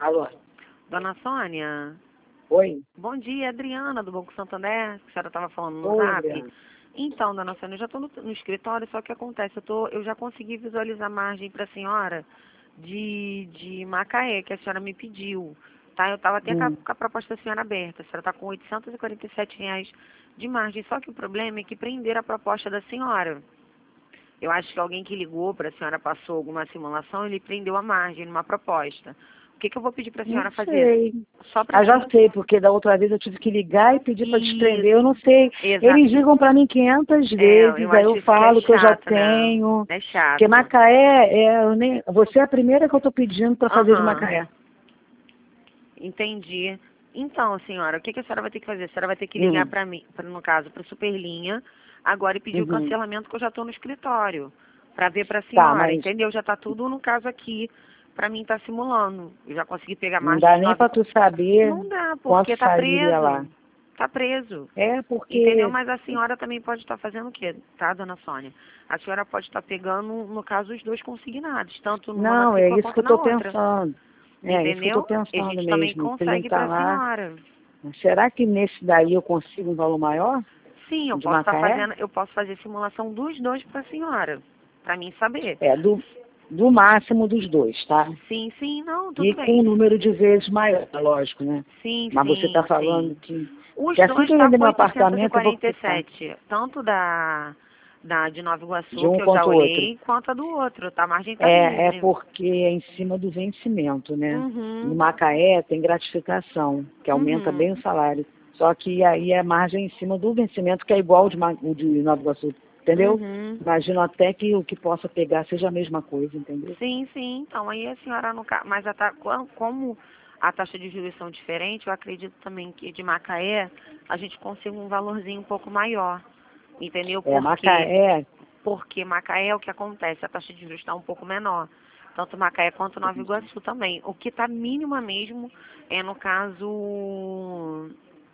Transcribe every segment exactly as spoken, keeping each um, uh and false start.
Alô? Dona Sônia, Oi? bom dia, Adriana do Banco Santander, que a senhora estava falando no Oi, zap. Adriana. Então, dona Sônia, eu já estou no, no escritório, só que acontece, eu, tô, eu já consegui visualizar a margem para a senhora de, de Macaé, que a senhora me pediu. Tá? Eu estava até com, a, Hum. com a proposta da senhora aberta, a senhora está com oitocentos e quarenta e sete reais de margem, só que o problema é que prenderam a proposta da senhora. Eu acho que alguém que ligou para a senhora, passou alguma simulação, ele prendeu a margem numa proposta. O que, que eu vou pedir para a Não senhora fazer? sei. Só para Ah, já mim? sei, porque da outra vez eu tive que ligar e pedir para desprender, eu não Isso, sei. Eles exato. ligam para mim quinhentas É, vezes, eu aí acho eu isso que é falo que eu já chato, né? tenho. É Porque chato. Macaé, é, eu nem, você é a primeira que eu estou pedindo para fazer de Aham, Macaé. entendi. Então, senhora, o que, que a senhora vai ter que fazer? A senhora vai ter que ligar Hum. para mim, pra, no caso, para Superlinha, agora e pedir o Uhum. cancelamento que eu já estou no escritório, para ver para a Tá, senhora, mas entendeu? Já está tudo no caso aqui, para mim tá simulando. Eu já consegui pegar não margem dá de nem nove. para tu saber Não dá, quanto porque tá sairia lá. preso. Tá preso. É Entendeu? porque... Mas a senhora também pode estar fazendo o quê, tá, dona Sônia? A senhora pode estar pegando, no caso, os dois consignados, tanto numa Não, é matrícula isso que quanto eu na estou outra. pensando. É isso que eu estou Entendeu? E a pensando gente também mesmo. Se ele consegue está para a lá. senhora. Será que nesse daí eu consigo um valor maior? Sim, eu De posso estar Macaé? fazendo, eu posso fazer simulação dos dois para a senhora, para mim saber. É, do, do máximo dos dois, tá? Sim, sim, não, E tudo com bem. um número de vezes maior, é lógico, né? Sim, Mas você está sim, falando sim. que... Os que assim dois que eu está vender com meu apartamento, eu vou quitar. oitocentos e quarenta e sete, tanto da, da de Nova De Iguaçu, um que eu já quanto o outro. olhei, quanto a do outro, tá? A margem tá É, é livre. porque é em cima do vencimento, né? No Uhum, Macaé tem gratificação, que aumenta uhum. bem o salário. Só que aí a margem é em cima do vencimento, que é igual o de, Ma- o de Nova Iguaçu, entendeu? Uhum. Imagino até que o que possa pegar seja a mesma coisa, entendeu? Sim, sim. Então, aí a senhora não... ca- Mas a ta- quan- como a taxa de juros são diferentes, eu acredito também que de Macaé a gente consiga um valorzinho um pouco maior. Entendeu? É, Porque, Macaé, porque Macaé é o que acontece, a taxa de juros está um pouco menor. Tanto Macaé quanto Nova Iguaçu também. O que está mínima mesmo é no caso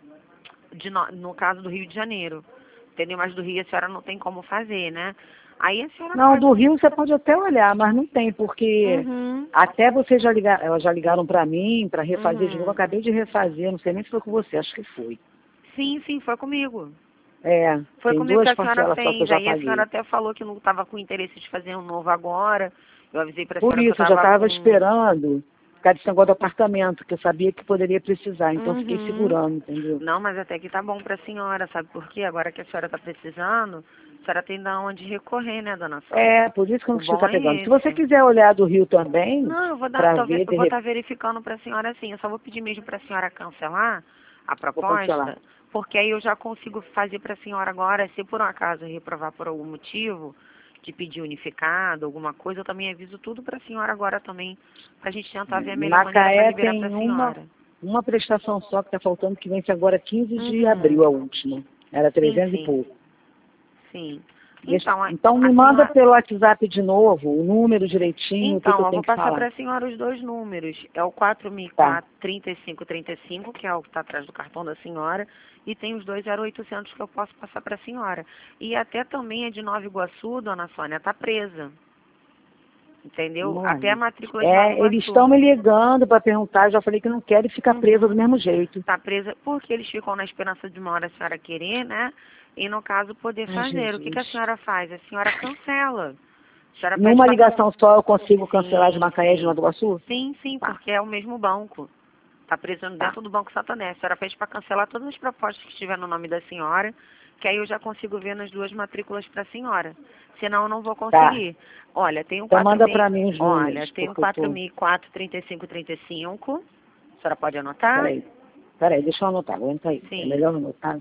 de, no, no caso do Rio de Janeiro. Entendeu? Mas do Rio a senhora não tem como fazer, né? Aí a senhora não, pode... do Rio você pode até olhar, mas não tem, porque Uhum, até vocês já ligaram, elas já ligaram para mim para refazer de novo. Eu uhum. acabei de refazer, não sei nem se foi com você, acho que foi. Sim, sim, foi comigo. É, Foi tem comigo que duas a senhora parcelas só que eu fez. já Aí a senhora paguei. até falou que não estava com interesse de fazer um novo agora. Eu avisei para a Por senhora que eu isso, eu já estava estava com... esperando por causa desse negócio do apartamento, que eu sabia que poderia precisar, então fiquei Uhum. segurando, entendeu? Não, mas até que tá bom para a senhora, sabe por quê? Agora que a senhora está precisando, a senhora tem da onde recorrer, né, dona Sônia? É, por isso que eu O não quis bom estar é pegando. Se você esse. quiser olhar do Rio também, Não, eu vou dar, para tô ve- ver, eu de vou estar repente, verificando para a senhora assim. Eu só vou pedir mesmo para a senhora cancelar a vou cancelar. proposta, porque aí eu já consigo fazer para a senhora agora, se por um acaso reprovar por algum motivo, de pedir unificado, alguma coisa, eu também aviso tudo para a senhora agora também, para a gente tentar ver a melhor maneira para Macaé liberar para tem a uma, senhora. uma prestação só que está faltando, que vence agora quinze de abril, Uhum. a última. Era Sim, trezentos e sim, pouco. sim. Deixa- Então, a, então me a manda senhora... pelo WhatsApp de novo, o número direitinho, o que, que Então, eu eu tenho vou que passar para falar. a senhora os dois números. É o quatro mil e Tá. quatro, trinta e cinco trinta e cinco, que é o que está atrás do cartão da senhora, e tem os dois zero oitocentos que eu posso passar para a senhora. E até também a de Nova Iguaçu, dona Sônia, está presa. Entendeu? Até a Mano, matrícula de Nova é, eles Iguaçu estão me ligando para perguntar, eu já falei que não quero ficar presa do uhum, mesmo jeito. está presa porque eles ficam na esperança de uma hora a senhora querer, né? E no caso poder Ai, fazer. O que, que a Jesus. senhora faz? A senhora cancela. A senhora pede Numa para cancelar. ligação só eu consigo cancelar de Sim, Macaé de sim. Nova Iguaçu? Sim, sim, Tá, porque é o mesmo banco. Está preso tá, dentro do Banco Santander. A senhora pede para cancelar todas as propostas que estiver no nome da senhora, que aí eu já consigo ver nas duas matrículas para a senhora. Senão eu não vou tá. conseguir. Olha, tem um Então quatro manda mil, para mim os olha, números, tem um porque eu quatro tô... mil e quatro, trinta e cinco, trinta e cinco. A senhora pode anotar? Peraí, peraí, deixa eu anotar, aguenta aí. É Sim. melhor anotar.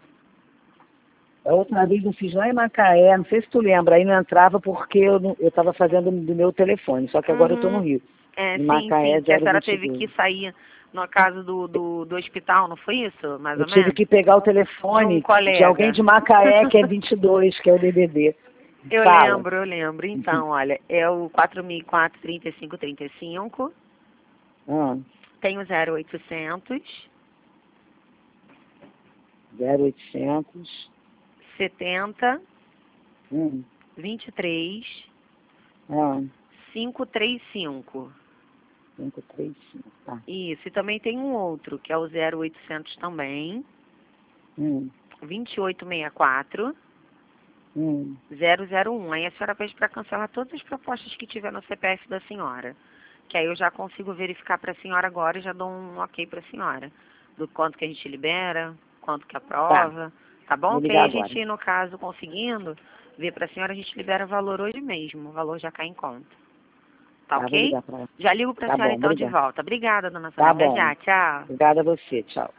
A outra vez eu fiz lá em Macaé, não sei se tu lembra, aí não entrava porque eu não- eu estava fazendo do meu telefone, só que agora eu estou no Uhum. Rio. É, Em sim, Macaé sim, que a senhora zero vinte e teve que dois. sair no caso do, do, do hospital, não foi isso? Mais Eu ou tive menos? que pegar o De um telefone de alguém colega. de Macaé, que é vinte e dois, que é o D D D. Eu Fala. lembro, eu lembro. Então, olha, é o quatro mil e quatro, trinta e cinco, trinta e cinco, Ah, tem o zero oitocentos, zero oitocentos. setenta, Hum, vinte e três, ah, quinhentos e trinta e cinco. cinco três cinco, tá. Isso, e também tem um outro, que é o zero oitocentos também, Hum, vinte e oito sessenta e quatro, hum. zero zero um. Aí a senhora pede para cancelar todas as propostas que tiver no C P F da senhora. Que aí eu já consigo verificar para a senhora agora e já dou um ok para a senhora. Do quanto que a gente libera, quanto que aprova. Tá bom? Vou Que aí ligar a agora. gente, no caso, conseguindo ver para a senhora, a gente libera o valor hoje mesmo. O valor já cai em conta. Tá, Tá, vou ok? ligar pra ela. Já ligo para a Tá senhora bom, então de obrigada. volta. Obrigada, dona Tá Sônia. Até bom. já. Tchau. Obrigada a você, tchau.